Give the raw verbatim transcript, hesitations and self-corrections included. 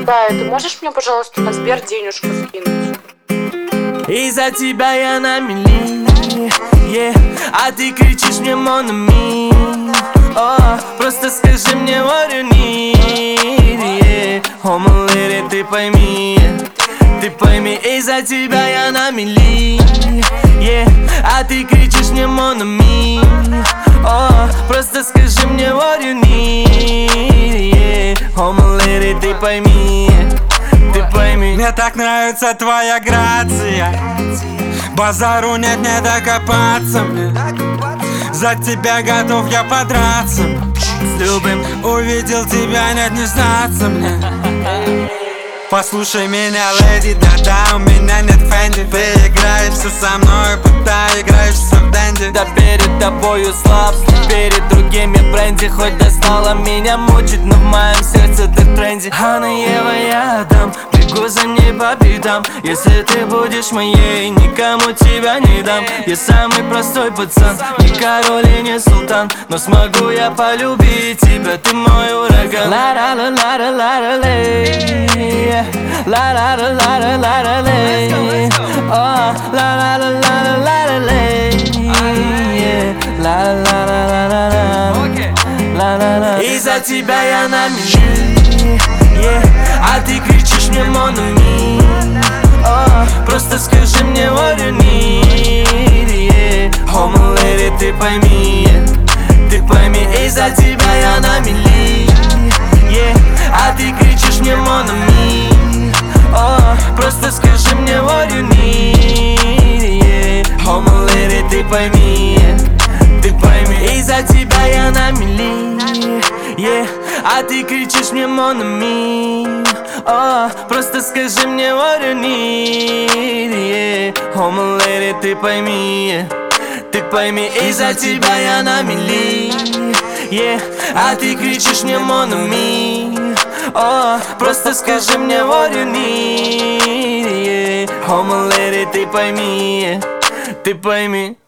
Да, ты можешь мне, пожалуйста, на Сбер денежку скинуть? Из-за тебя я на мели, yeah. А ты кричишь мне mon ami. О, просто скажи мне what you need, yeah. Oh, my lady, ты пойми, ты пойми, из-за тебя я на мели, yeah. А ты кричишь мне mon ami. О, просто скажи мне what you need, yeah. Oh, my lady, ты пойми, ты пойми. Мне так нравится твоя грация, базару нет, не докопаться мне. За тебя готов я подраться с любым. Увидел тебя, нет, не снаться мне. Послушай меня, леди, да-да, у меня нет фэнди. Ты играешься со мной, будто играешься в дэнди. Да перед тобою слаб, перед другими бренди. Хоть достала меня мучить, но в моем сердце ты в тренде. Анна, Ева, я отдам, бегу за ней по пятам. Если ты будешь моей, никому тебя не дам. Я самый простой пацан, не король и не султан, но смогу я полюбить тебя, ты мой ураган. Ла-ла-ла-ла-ла-ла-лей, ла-ла-ла-ла-ла-ла-лей, о, ла-ла-ла-ла-ла-ла-лей, ла-ла-ла-ла-ла-ла-ла. Из-за тебя я на мели, yeah. А ты кричишь мне mon ami. О, просто скажи мне what you need, yeah. Oh, my lady, ты пойми, ты пойми, из-за тебя я на мели, yeah. А ты кричишь мне mon ami. О, просто скажи мне what you need, yeah. Oh, my lady, ты пойми, ты пойми, из-за тебя я на мели, yeah. А ты кричишь мне mon ami. О, просто скажи мне what you need, yeah. Oh, my lady, ты пойми, ты пойми, из-за тебя я на мели, yeah. А ты кричишь мне mon ami. О, просто скажи мне what you need, yeah. Oh, my lady, ты пойми, ты пойми.